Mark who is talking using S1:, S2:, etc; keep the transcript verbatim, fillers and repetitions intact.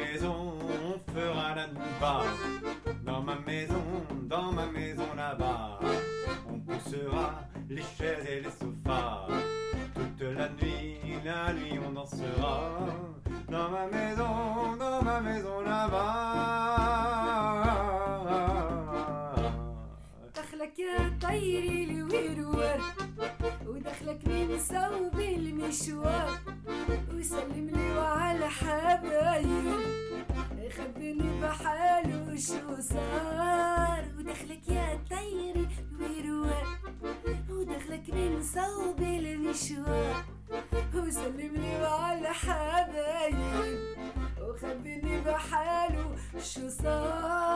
S1: maison, on fera la nuit. Dans ma maison, dans ma maison là-bas, on poussera les chaises et les sofas. Toute la nuit, la nuit on dansera. Dans ma maison, dans ma maison là-bas.
S2: دخلك يا طيري الويروار ودخلك من صوب المشوار وسلم لي وعلى حبايب خبرني بحاله شو صار. ودخلك يا طيري الويروار ودخلك من صوب المشوار وسلم لي وعلى حبايب وخبرني بحاله شو صار.